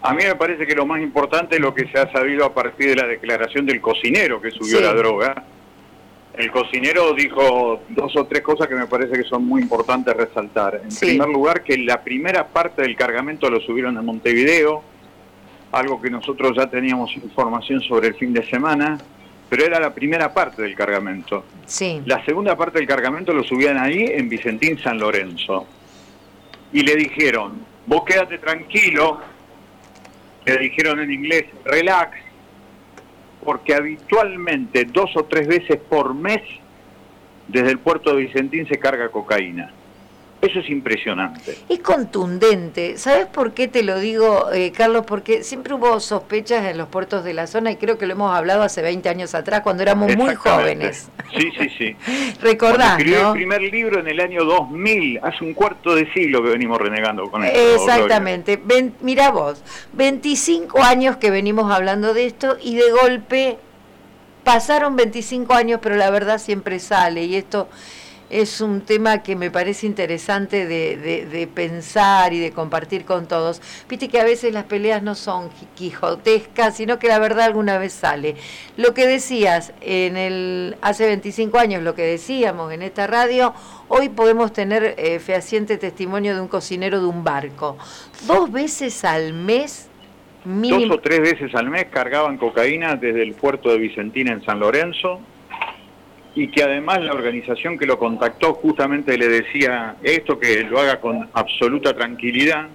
A mí me parece que lo más importante es lo que se ha sabido a partir de la declaración del cocinero que subió la droga. El cocinero dijo 2 o 3 cosas que me parece que son muy importantes resaltar. En primer lugar, que la primera parte del cargamento lo subieron en Montevideo, algo que nosotros ya teníamos información sobre el fin de semana, pero era la primera parte del cargamento. La segunda parte del cargamento lo subían ahí en Vicentín San Lorenzo. Y le dijeron, vos quédate tranquilo, le dijeron en inglés, relax, porque habitualmente 2 o 3 veces por mes desde el puerto de Vicentín se carga cocaína. Eso es impresionante. Es contundente. ¿Sabes por qué te lo digo, Carlos? Porque siempre hubo sospechas en los puertos de la zona y creo que lo hemos hablado hace 20 años atrás, cuando éramos muy jóvenes. Sí. Recordás, escribí ¿no? el primer libro en el año 2000, hace un cuarto de siglo que venimos renegando con esto. Exactamente. Mirá vos, 25 años que venimos hablando de esto y de golpe pasaron 25 años, pero la verdad siempre sale y esto es un tema que me parece interesante de pensar y de compartir con todos. Viste que a veces las peleas no son quijotescas, sino que la verdad alguna vez sale. Lo que decías hace 25 años, lo que decíamos en esta radio, hoy podemos tener fehaciente testimonio de un cocinero de un barco. 2 veces al mes, mínimo. 2 o 3 veces al mes cargaban cocaína desde el puerto de Vicentín en San Lorenzo, y que además la organización que lo contactó justamente le decía esto, que lo haga con absoluta tranquilidad,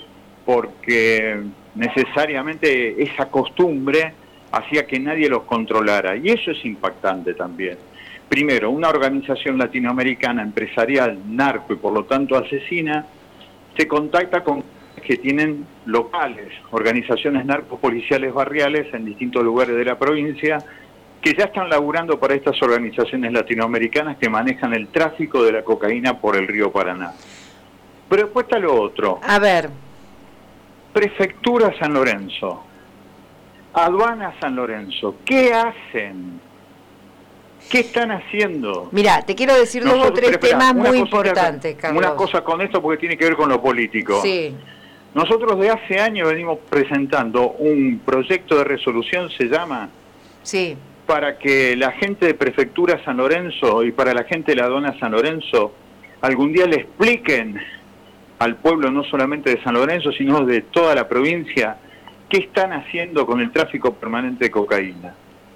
porque necesariamente esa costumbre hacía que nadie los controlara, y eso es impactante también. Primero, una organización latinoamericana empresarial, narco y por lo tanto asesina, se contacta con que tienen locales, organizaciones narcopoliciales barriales en distintos lugares de la provincia, que ya están laburando para estas organizaciones latinoamericanas que manejan el tráfico de la cocaína por el río Paraná. Pero después está lo otro. A ver. Prefectura San Lorenzo, Aduana San Lorenzo, ¿qué hacen? ¿Qué están haciendo? Mirá, te quiero decir 2 o 3 temas muy importantes, Carlos. Una cosa con esto porque tiene que ver con lo político. Sí. Nosotros de hace años venimos presentando un proyecto de resolución, se llama... Sí. Para que la gente de Prefectura San Lorenzo y para la gente de la Aduana San Lorenzo algún día le expliquen al pueblo no solamente de San Lorenzo, sino de toda la provincia, qué están haciendo con el tráfico permanente de cocaína.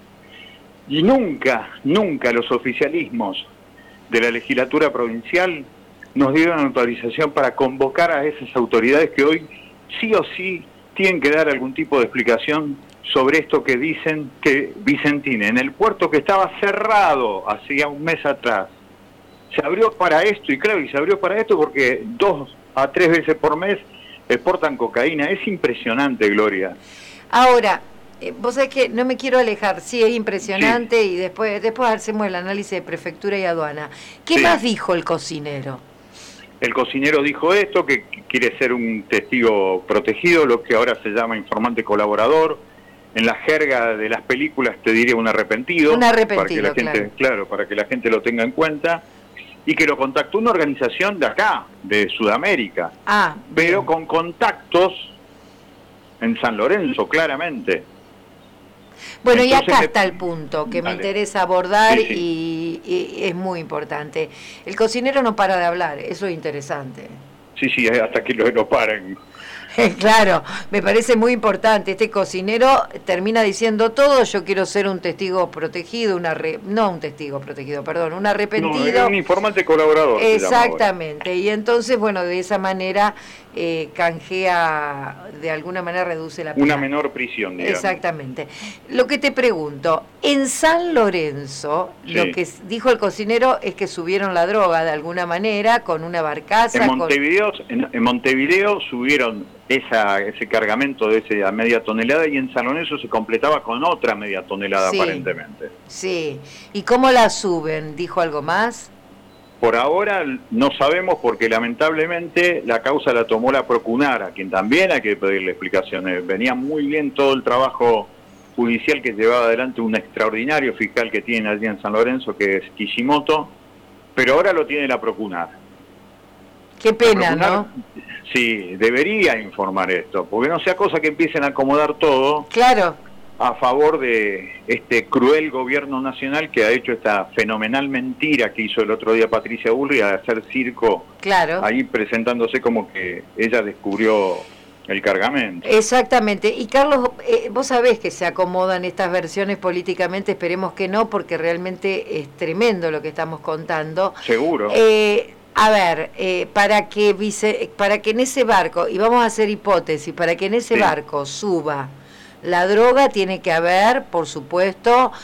Y nunca los oficialismos de la legislatura provincial nos dieron autorización para convocar a esas autoridades que hoy sí o sí tienen que dar algún tipo de explicación sobre esto que dicen que Vicentín, en el puerto que estaba cerrado hacía un mes atrás, se abrió para esto, y claro, y se abrió para esto porque 2 a 3 veces por mes exportan cocaína. Es impresionante, Gloria. Ahora, vos sabés que no me quiero alejar, sí, es impresionante, y después hacemos el análisis de Prefectura y Aduana. ¿Qué más dijo el cocinero? El cocinero dijo esto, que quiere ser un testigo protegido, lo que ahora se llama informante colaborador. En la jerga de las películas te diría un arrepentido. Un arrepentido, para que la gente, claro, para que la gente lo tenga en cuenta. Y que lo contactó una organización de acá, de Sudamérica. Pero con contactos en San Lorenzo, claramente. Bueno, entonces, y acá está el punto que me interesa abordar y es muy importante. El cocinero no para de hablar, eso es interesante. Sí, hasta que lo paren. Claro, me parece muy importante. Este cocinero termina diciendo todo. Yo quiero ser un testigo protegido, un arrepentido. No, un informante colaborador. Exactamente. Y entonces, bueno, de esa manera canjea, de alguna manera reduce la pena. Una menor prisión, digamos. Exactamente. Lo que te pregunto, en San Lorenzo, lo que dijo el cocinero es que subieron la droga de alguna manera con una barcaza. En Montevideo subieron ese cargamento de esa media tonelada, y en San Lorenzo se completaba con otra media tonelada aparentemente. Sí. ¿Y cómo la suben? ¿Dijo algo más? Por ahora no sabemos, porque lamentablemente la causa la tomó la Procunar, a quien también hay que pedirle explicaciones. Venía muy bien todo el trabajo judicial que llevaba adelante un extraordinario fiscal que tienen allí en San Lorenzo, que es Kishimoto, pero ahora lo tiene la Procunar. Qué pena, ¿no? Sí, debería informar esto, porque no sea cosa que empiecen a acomodar todo. Claro. A favor de este cruel gobierno nacional que ha hecho esta fenomenal mentira que hizo el otro día Patricia Bullrich de hacer circo, claro, ahí presentándose como que ella descubrió el cargamento. Exactamente. Y Carlos, vos sabés que se acomodan estas versiones políticamente, esperemos que no, porque realmente es tremendo lo que estamos contando. Seguro. A ver, para que en ese barco, y vamos a hacer hipótesis, para que en ese barco suba la droga, tiene que haber, por supuesto,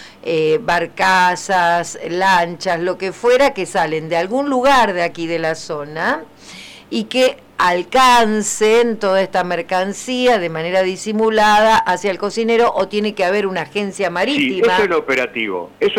barcazas, lanchas, lo que fuera, que salen de algún lugar de aquí de la zona y que alcancen toda esta mercancía de manera disimulada hacia el cocinero, o tiene que haber una agencia marítima. Sí, eso es lo operativo, Sí.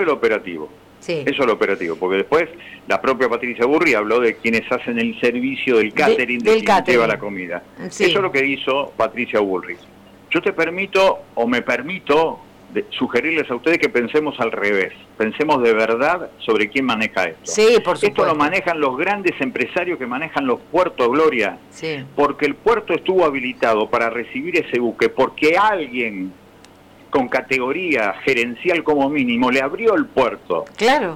Eso es lo operativo, porque después la propia Patricia Bullrich habló de quienes hacen el servicio del catering, de quien lleva la comida. Sí. Eso es lo que hizo Patricia Bullrich. Yo te permito, o me permito, sugerirles a ustedes que pensemos al revés. Pensemos de verdad sobre quién maneja esto. Sí, por supuesto. Esto lo manejan los grandes empresarios que manejan los puertos, Gloria. Sí. Porque el puerto estuvo habilitado para recibir ese buque, porque alguien con categoría gerencial como mínimo le abrió el puerto. Claro,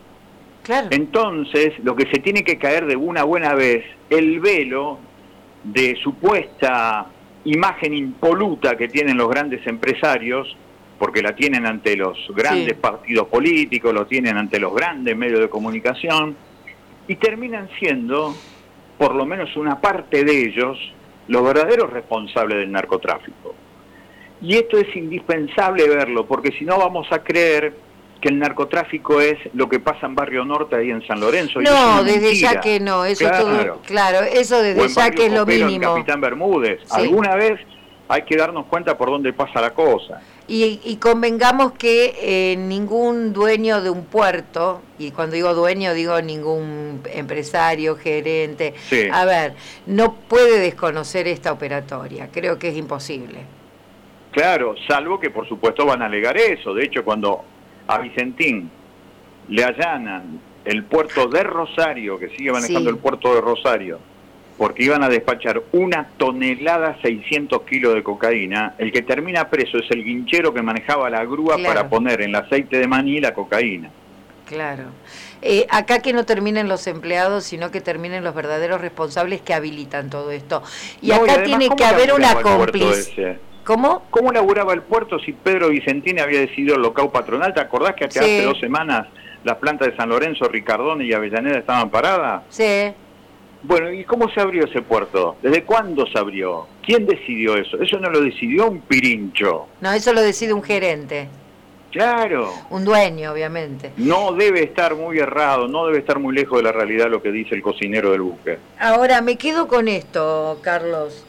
claro. Entonces, lo que se tiene que caer de una buena vez, el velo de supuesta imagen impoluta que tienen los grandes empresarios, porque la tienen ante los grandes partidos políticos, lo tienen ante los grandes medios de comunicación, y terminan siendo, por lo menos una parte de ellos, los verdaderos responsables del narcotráfico. Y esto es indispensable verlo, porque si no vamos a creer que el narcotráfico es lo que pasa en Barrio Norte ahí en San Lorenzo. No, desde ya que no, eso todo, claro, eso desde ya que es lo mínimo. En Capitán Bermúdez, alguna vez hay que darnos cuenta por dónde pasa la cosa. Y convengamos que ningún dueño de un puerto, y cuando digo dueño digo ningún empresario, gerente, a ver, no puede desconocer esta operatoria, creo que es imposible. Claro, salvo que por supuesto van a alegar eso. De hecho, cuando a Vicentín le allanan el puerto de Rosario, que sigue manejando el puerto de Rosario, porque iban a despachar 1 tonelada 600 kilos de cocaína, el que termina preso es el guinchero que manejaba la grúa para poner en el aceite de maní la cocaína. Claro. Acá que no terminen los empleados, sino que terminen los verdaderos responsables que habilitan todo esto. Y acá además, tiene que haber una cómplice. ¿Cómo? ¿Cómo laburaba el puerto si Pedro Vicentín había decidido el locao patronal? ¿Te acordás que hace 2 semanas las plantas de San Lorenzo, Ricardone y Avellaneda estaban paradas? Sí. Bueno, ¿y cómo se abrió ese puerto? ¿Desde cuándo se abrió? ¿Quién decidió eso? Eso no lo decidió un pirincho. No, eso lo decide un gerente. Claro. Un dueño, obviamente. No debe estar muy errado, no debe estar muy lejos de la realidad lo que dice el cocinero del buque. Ahora, me quedo con esto, Carlos.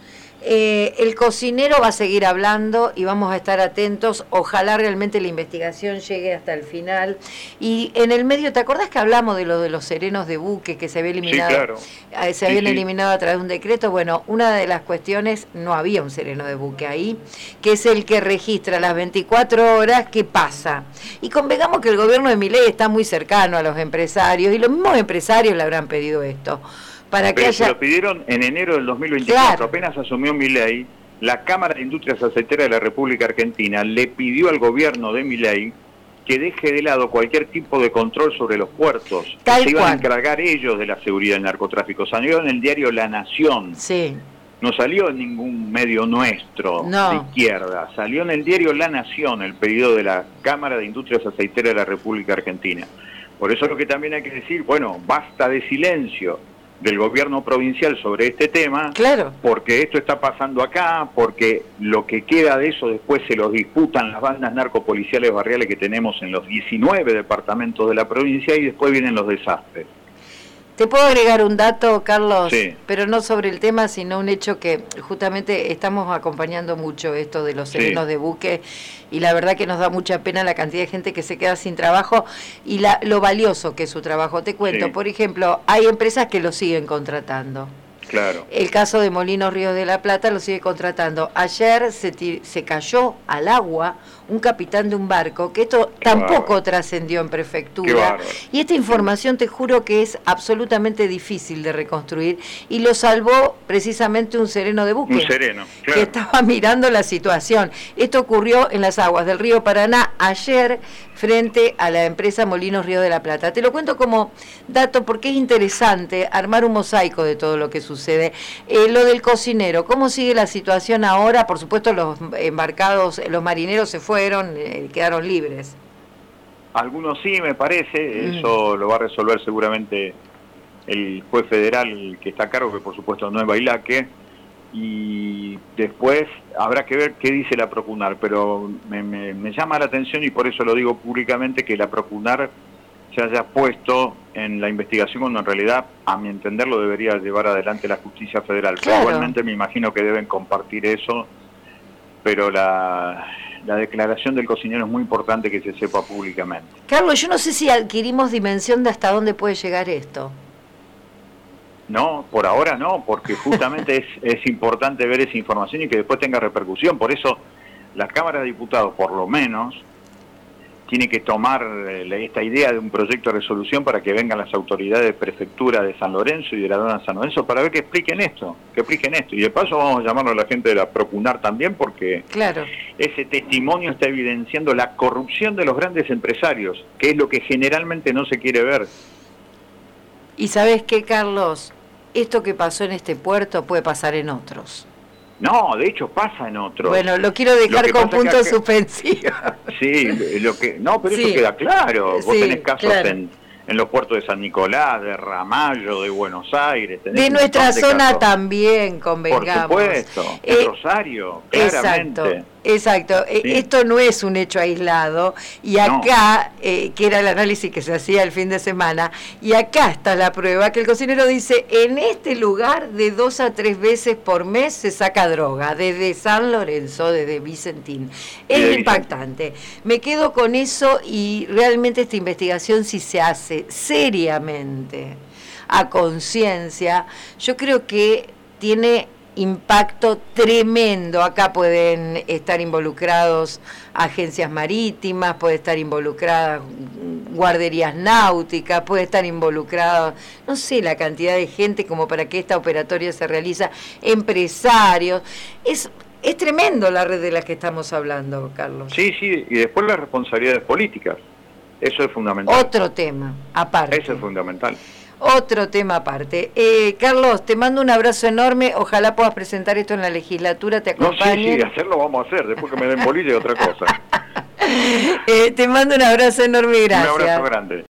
El cocinero va a seguir hablando y vamos a estar atentos. Ojalá realmente la investigación llegue hasta el final. Y en el medio, ¿te acordás que hablamos de lo de los serenos de buque que se había eliminado? Sí, claro. Se habían eliminado a través de un decreto. Bueno, una de las cuestiones, no había un sereno de buque ahí, que es el que registra las 24 horas qué pasa. Y convengamos que el gobierno de Milei está muy cercano a los empresarios y los mismos empresarios le habrán pedido esto. Se lo pidieron en enero del 2024, apenas asumió Milei, la Cámara de Industrias Aceiteras de la República Argentina le pidió al gobierno de Milei que deje de lado cualquier tipo de control sobre los puertos. Se iban a encargar ellos de la seguridad del narcotráfico. Salió en el diario La Nación. Sí. No salió en ningún medio nuestro de izquierda. Salió en el diario La Nación el pedido de la Cámara de Industrias Aceiteras de la República Argentina. Por eso es lo que también hay que decir, bueno, basta de silencio del gobierno provincial sobre este tema, porque esto está pasando acá, porque lo que queda de eso después se los disputan las bandas narcopoliciales barriales que tenemos en los 19 departamentos de la provincia y después vienen los desastres. ¿Te puedo agregar un dato, Carlos? Sí. Pero no sobre el tema, sino un hecho que justamente estamos acompañando mucho esto de los serenos de buque y la verdad que nos da mucha pena la cantidad de gente que se queda sin trabajo y lo valioso que es su trabajo. Te cuento, por ejemplo, hay empresas que lo siguen contratando. Claro. El caso de Molinos Ríos de la Plata lo sigue contratando. Ayer se cayó al agua un capitán de un barco, que esto tampoco trascendió en prefectura. Y esta información te juro que es absolutamente difícil de reconstruir, y lo salvó precisamente un sereno de buque. Un sereno, claro. Que estaba mirando la situación. Esto ocurrió en las aguas del río Paraná ayer, frente a la empresa Molinos Ríos de la Plata. Te lo cuento como dato porque es interesante armar un mosaico de todo lo que sucede. Lo del cocinero, ¿cómo sigue la situación ahora? Por supuesto, los embarcados, los marineros se fueron, quedaron libres. Algunos sí, me parece. Eso lo va a resolver seguramente el juez federal que está a cargo, que por supuesto no es Bailaque. Y después habrá que ver qué dice la Procunar, pero me llama la atención, y por eso lo digo públicamente, que la Procunar se haya puesto en la investigación cuando en realidad, a mi entender, lo debería llevar adelante la justicia federal. Claro. Pero igualmente me imagino que deben compartir eso, pero la declaración del cocinero es muy importante que se sepa públicamente. Carlos, yo no sé si adquirimos dimensión de hasta dónde puede llegar esto. No, por ahora no, porque justamente es importante ver esa información y que después tenga repercusión. Por eso la Cámara de Diputados, por lo menos, tiene que tomar esta idea de un proyecto de resolución para que vengan las autoridades de prefectura de San Lorenzo y de la Dona San Lorenzo para ver que expliquen esto. Y de paso vamos a llamarlo a la gente de la Procunar también, porque claro, ese testimonio está evidenciando la corrupción de los grandes empresarios, que es lo que generalmente no se quiere ver. Y ¿sabés qué, Carlos? Esto que pasó en este puerto puede pasar en otros. No, de hecho pasa en otros. Bueno, lo quiero dejar con punto suspensivo. Sí, pero sí, eso queda claro. Vos tenés casos claro. en los puertos de San Nicolás, de Ramallo, de Buenos Aires. De nuestra zona también, convengamos. Por supuesto, en Rosario, claramente. Exacto. Sí. Esto no es un hecho aislado, y acá, que era el análisis que se hacía el fin de semana, y acá está la prueba, que el cocinero dice, en este lugar de 2 a 3 veces por mes se saca droga, desde San Lorenzo, desde Vicentín. Es impactante. Me quedo con eso, y realmente esta investigación, si se hace seriamente, a conciencia, yo creo que tiene impacto tremendo. Acá pueden estar involucrados agencias marítimas, puede estar involucradas guarderías náuticas, puede estar involucrado, no sé, la cantidad de gente como para que esta operatoria se realiza, empresarios. Es tremendo la red de la que estamos hablando, Carlos. Sí, y después las responsabilidades políticas. Eso es fundamental. Otro tema, aparte. Eso es fundamental. Otro tema aparte. Carlos, te mando un abrazo enorme. Ojalá puedas presentar esto en la legislatura. Te acompañe. No, sí, hacerlo vamos a hacer. Después que me den bolilla, otra cosa. Te mando un abrazo enorme y gracias. Un abrazo grande.